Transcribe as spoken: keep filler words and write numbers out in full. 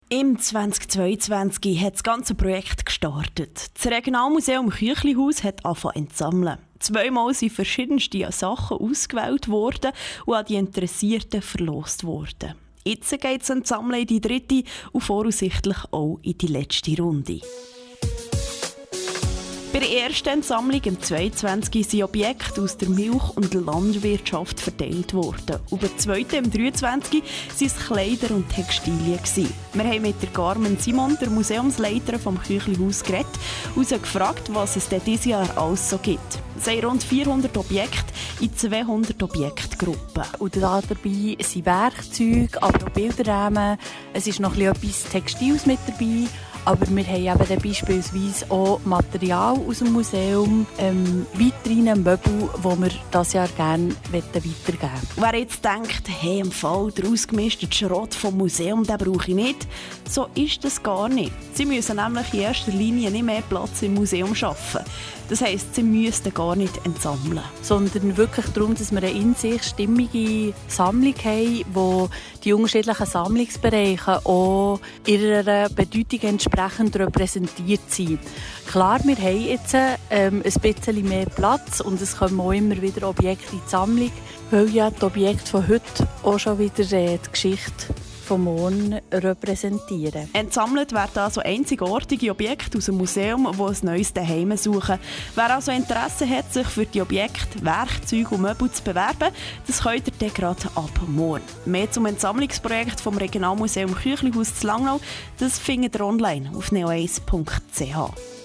Im zweitausendzweiundzwanzig hat das ganze Projekt gestartet. Das Regionalmuseum Chüchlihaus hat angefangen zu sammeln. Zweimal sind verschiedenste Sachen ausgewählt worden und an die Interessierten verlost worden. Jetzt geht es an das Sammeln in die dritte und voraussichtlich auch in die letzte Runde. Bei der ersten Sammlung im zweitausendzweiundzwanzig sind Objekte aus der Milch- und Landwirtschaft verteilt worden. Und bei der zweiten, im dreitausendzweiundzwanzig, waren es Kleider und Textilien. Wir haben mit der Carmen Simon, der Museumsleiterin vom Chüchlihaus, geredet und sie gefragt, was es denn dieses Jahr alles so gibt. Es sind rund vierhundert Objekte in zweihundert Objektgruppen. Und da dabei sind Werkzeuge, aber auch Bilderrahmen. Es ist noch etwas Textiles mit dabei. Aber wir haben eben dann beispielsweise auch Material aus dem Museum, ähm, Vitrinen, Möbel, die wir dieses Jahr gerne weitergeben wollen. Wer jetzt denkt, hey, im Fall der ausgemischte Schrott vom Museum, den brauche ich nicht, so ist das gar nicht. Sie müssen nämlich in erster Linie nicht mehr Platz im Museum schaffen. Das heisst, sie müssten gar nicht entsammeln. Sondern wirklich darum, dass wir eine in sich stimmige Sammlung haben, wo die unterschiedlichen Sammlungsbereiche auch ihrer Bedeutung entsprechend repräsentiert sind. Klar, wir haben jetzt ähm, ein bisschen mehr Platz und es kommen auch immer wieder Objekte in die Sammlung, weil ja die Objekte von heute auch schon wieder äh, die Geschichte vom Morgen repräsentieren. Entsammelt werden also einzigartige Objekte aus dem Museum, die ein neues Zuhause suchen. Wer also Interesse hat, sich für die Objekte, Werkzeuge und Möbel zu bewerben, das könnt ihr dann gerade ab morgen. Mehr zum Entsammlungsprojekt vom Regionalmuseum Chüchlihaus zu Langnau, das findet ihr online auf neo eins punkt c h.